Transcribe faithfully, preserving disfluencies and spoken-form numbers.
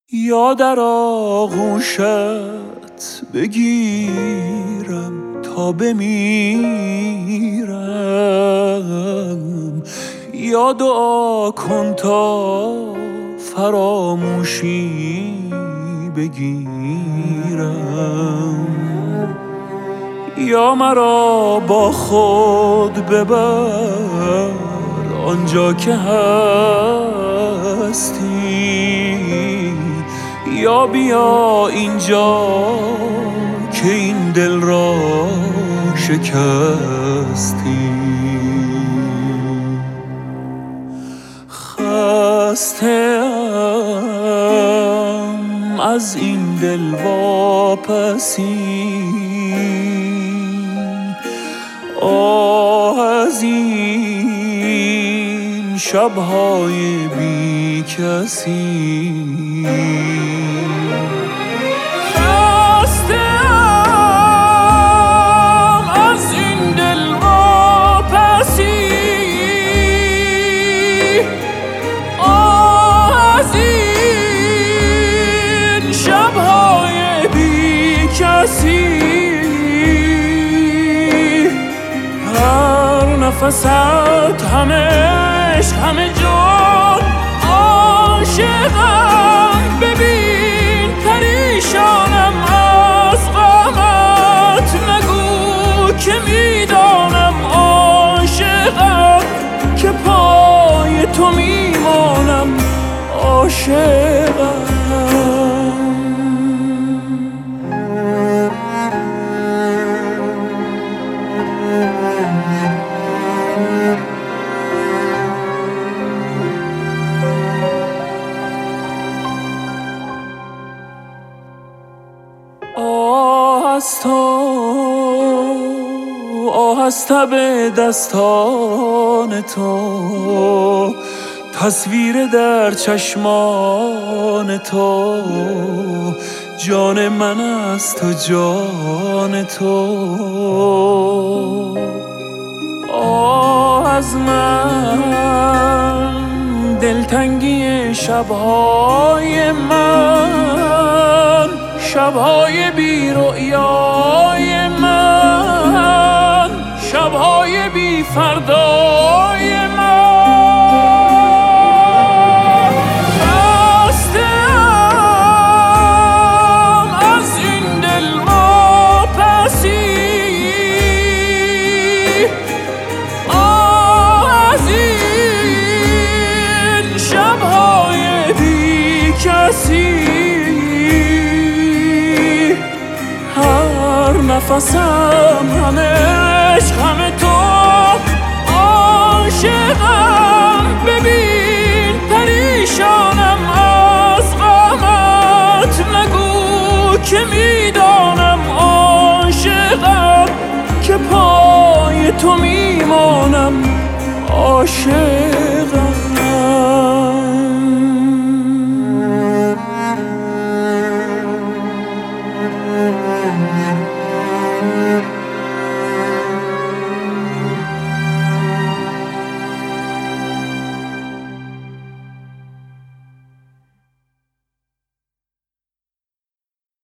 یا در آغوشت بگیرم تا بمیرم، یا دعا کن تا فراموشی بگیرم، یا مرا با خود ببر آنجا که هستی، یا بیا اینجا که این دل را شکستی. خسته‌ام از این دل واپسی، آه از این شب‌های بی کسی. خسته‌ام از این دل واپسی، آه از این شب‌های بی کسی. نفست همه عشق همه جان عاشقم، ببین پریشانم از غمت، نگو که میدانم عاشقم، که پای تو میمانم عاشقم. آه از تو، آه از تب دستان تو، تصویر در چشمان تو، جان من است و جان تو. آه از من دلتنگی شب‌های من، شب‌های بی رؤیای من، شب‌های بی فردای من. خسته‌ام از این دل واپسی، آه از این شب‌های بی کسی. نفسم همه عشق همه تو عاشقم، ببین پریشانم از غمت، نگو که میدانم عاشقم، که پای تو میمانم عاشقم.